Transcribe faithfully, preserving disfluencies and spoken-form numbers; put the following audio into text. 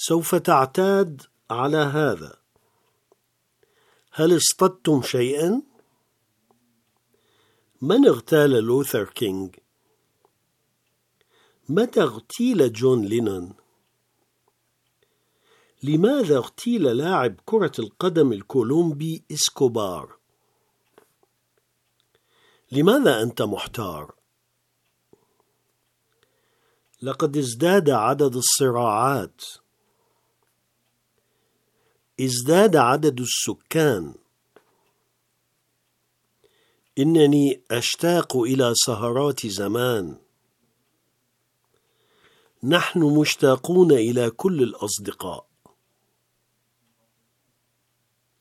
سوف تعتاد على هذا. هل اصطدتم شيئا؟ من اغتال لوثر كينغ؟ متى اغتيل جون لينون؟ لماذا اغتيل لاعب كرة القدم الكولومبي إسكوبار؟ لماذا أنت محتار؟ لقد ازداد عدد الصراعات. ازداد عدد السكان. إنني أشتاق إلى سهرات زمان. نحن مشتاقون إلى كل الأصدقاء.